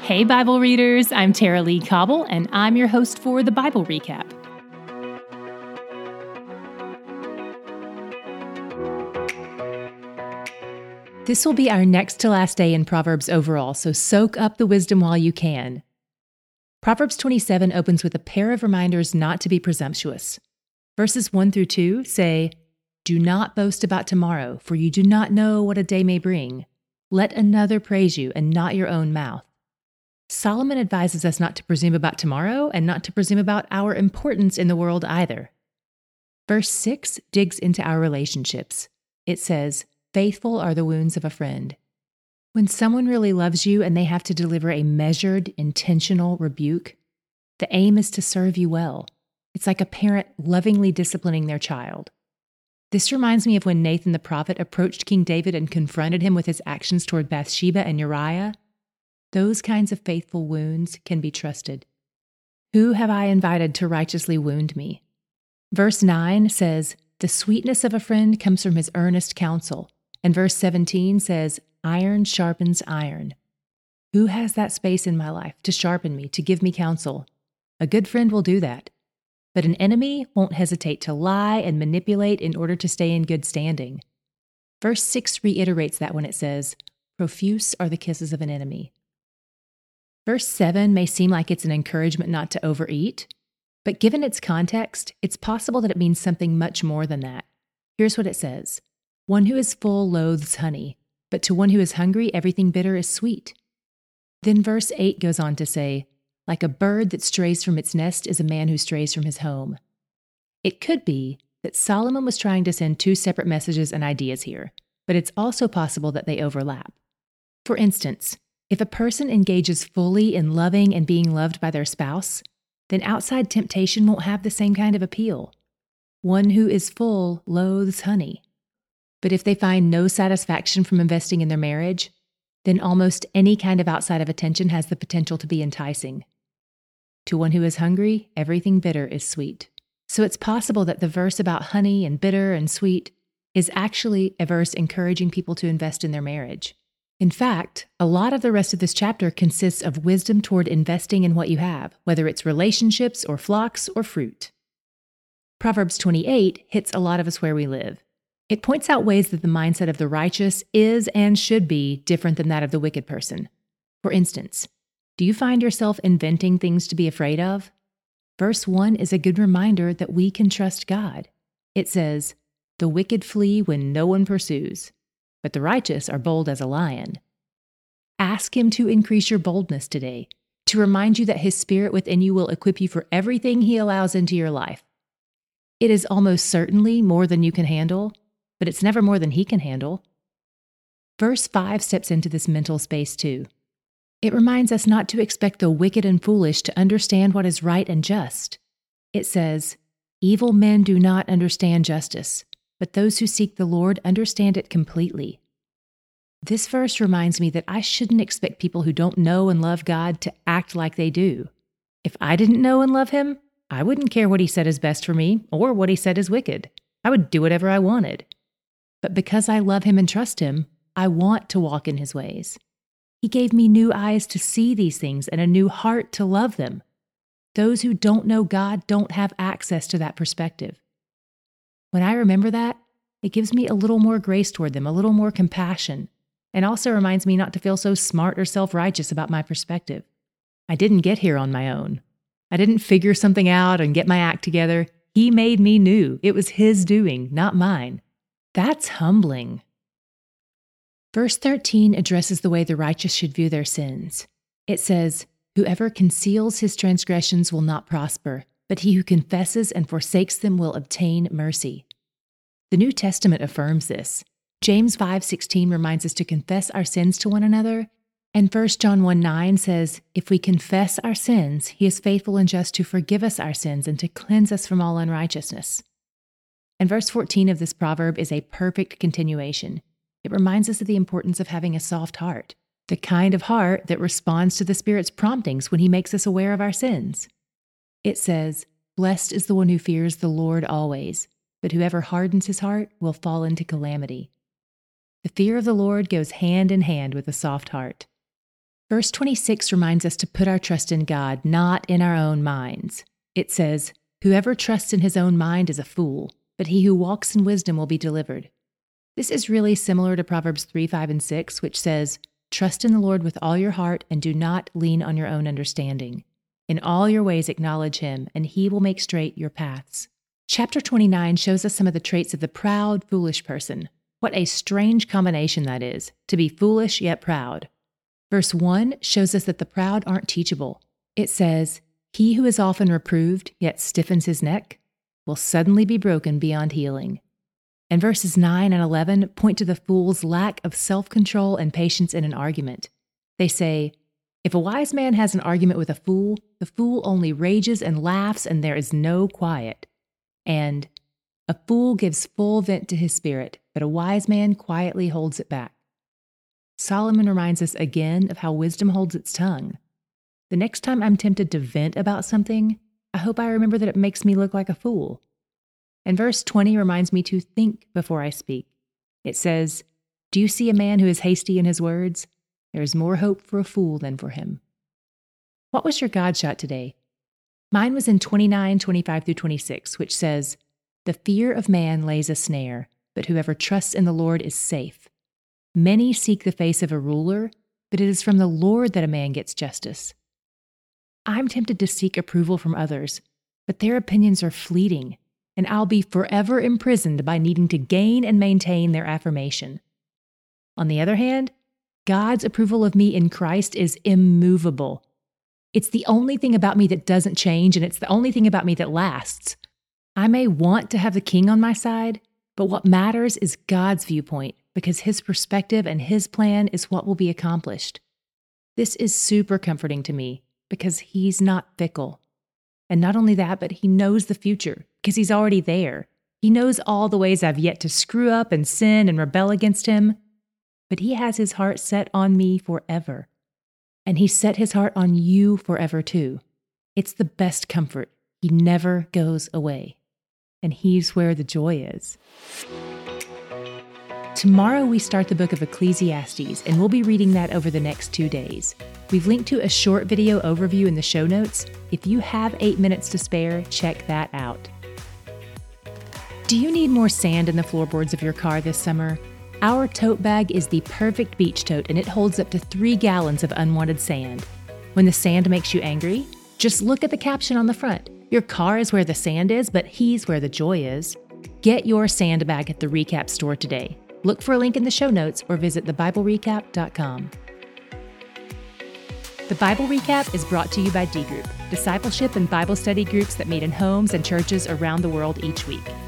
Hey, Bible readers, I'm Tara Lee Cobble, and I'm your host for the Bible Recap. This will be our next to last day in Proverbs overall, so soak up the wisdom while you can. Proverbs 27 opens with a pair of reminders not to be presumptuous. Verses 1 through 2 say, "Do not boast about tomorrow, for you do not know what a day may bring. Let another praise you, and not your own mouth." Solomon advises us not to presume about tomorrow and not to presume about our importance in the world either. Verse 6 digs into our relationships. It says, "Faithful are the wounds of a friend." When someone really loves you and they have to deliver a measured, intentional rebuke, the aim is to serve you well. It's like a parent lovingly disciplining their child. This reminds me of when Nathan the prophet approached King David and confronted him with his actions toward Bathsheba and Uriah. Those kinds of faithful wounds can be trusted. Who have I invited to righteously wound me? Verse 9 says, "The sweetness of a friend comes from his earnest counsel." And verse 17 says, "Iron sharpens iron." Who has that space in my life to sharpen me, to give me counsel? A good friend will do that. But an enemy won't hesitate to lie and manipulate in order to stay in good standing. Verse 6 reiterates that when it says, "Profuse are the kisses of an enemy." Verse 7 may seem like it's an encouragement not to overeat, but given its context, it's possible that it means something much more than that. Here's what it says. "One who is full loathes honey, but to one who is hungry, everything bitter is sweet." Then verse 8 goes on to say, "Like a bird that strays from its nest is a man who strays from his home." It could be that Solomon was trying to send two separate messages and ideas here, but it's also possible that they overlap. For instance, if a person engages fully in loving and being loved by their spouse, then outside temptation won't have the same kind of appeal. One who is full loathes honey. But if they find no satisfaction from investing in their marriage, then almost any kind of outside of attention has the potential to be enticing. To one who is hungry, everything bitter is sweet. So it's possible that the verse about honey and bitter and sweet is actually a verse encouraging people to invest in their marriage. In fact, a lot of the rest of this chapter consists of wisdom toward investing in what you have, whether it's relationships or flocks or fruit. Proverbs 28 hits a lot of us where we live. It points out ways that the mindset of the righteous is and should be different than that of the wicked person. For instance, do you find yourself inventing things to be afraid of? Verse 1 is a good reminder that we can trust God. It says, "The wicked flee when no one pursues, but the righteous are bold as a lion." Ask Him to increase your boldness today, to remind you that His Spirit within you will equip you for everything He allows into your life. It is almost certainly more than you can handle, but it's never more than He can handle. Verse 5 steps into this mental space too. It reminds us not to expect the wicked and foolish to understand what is right and just. It says, "Evil men do not understand justice, but those who seek the Lord understand it completely." This verse reminds me that I shouldn't expect people who don't know and love God to act like they do. If I didn't know and love Him, I wouldn't care what He said is best for me or what He said is wicked. I would do whatever I wanted. But because I love Him and trust Him, I want to walk in His ways. He gave me new eyes to see these things and a new heart to love them. Those who don't know God don't have access to that perspective. When I remember that, it gives me a little more grace toward them, a little more compassion, and also reminds me not to feel so smart or self-righteous about my perspective. I didn't get here on my own. I didn't figure something out and get my act together. He made me new. It was His doing, not mine. That's humbling. Verse 13 addresses the way the righteous should view their sins. It says, "Whoever conceals his transgressions will not prosper, but he who confesses and forsakes them will obtain mercy." The New Testament affirms this. James 5:16 reminds us to confess our sins to one another, and 1 John 1:9 says, "If we confess our sins, He is faithful and just to forgive us our sins and to cleanse us from all unrighteousness." And verse 14 of this proverb is a perfect continuation. It reminds us of the importance of having a soft heart, the kind of heart that responds to the Spirit's promptings when He makes us aware of our sins. It says, "Blessed is the one who fears the Lord always, but whoever hardens his heart will fall into calamity." The fear of the Lord goes hand in hand with a soft heart. Verse 26 reminds us to put our trust in God, not in our own minds. It says, "Whoever trusts in his own mind is a fool, but he who walks in wisdom will be delivered." This is really similar to Proverbs 3, 5, and 6, which says, "Trust in the Lord with all your heart and do not lean on your own understanding. In all your ways acknowledge him, and he will make straight your paths." Chapter 29 shows us some of the traits of the proud, foolish person. What a strange combination that is, to be foolish yet proud. Verse 1 shows us that the proud aren't teachable. It says, "He who is often reproved yet stiffens his neck will suddenly be broken beyond healing." And verses 9 and 11 point to the fool's lack of self-control and patience in an argument. They say, "If a wise man has an argument with a fool, the fool only rages and laughs, and there is no quiet." And, "A fool gives full vent to his spirit, but a wise man quietly holds it back." Solomon reminds us again of how wisdom holds its tongue. The next time I'm tempted to vent about something, I hope I remember that it makes me look like a fool. And verse 20 reminds me to think before I speak. It says, "Do you see a man who is hasty in his words? There is more hope for a fool than for him." What was your God shot today? Mine was in 29, 25 through 26, which says, "The fear of man lays a snare, but whoever trusts in the Lord is safe. Many seek the face of a ruler, but it is from the Lord that a man gets justice." I'm tempted to seek approval from others, but their opinions are fleeting, and I'll be forever imprisoned by needing to gain and maintain their affirmation. On the other hand, God's approval of me in Christ is immovable. It's the only thing about me that doesn't change, and it's the only thing about me that lasts. I may want to have the king on my side, but what matters is God's viewpoint, because his perspective and his plan is what will be accomplished. This is super comforting to me because he's not fickle. And not only that, but he knows the future because he's already there. He knows all the ways I've yet to screw up and sin and rebel against him. But he has his heart set on me forever. And he set his heart on you forever too. It's the best comfort. He never goes away. And he's where the joy is. Tomorrow we start the book of Ecclesiastes, and we'll be reading that over the next 2 days. We've linked to a short video overview in the show notes. If you have 8 minutes to spare, check that out. Do you need more sand in the floorboards of your car this summer? Our tote bag is the perfect beach tote, and it holds up to 3 gallons of unwanted sand. When the sand makes you angry, just look at the caption on the front. Your car is where the sand is, but he's where the joy is. Get your sand bag at the Recap store today. Look for a link in the show notes or visit thebiblerecap.com. The Bible Recap is brought to you by D Group, discipleship and Bible study groups that meet in homes and churches around the world each week.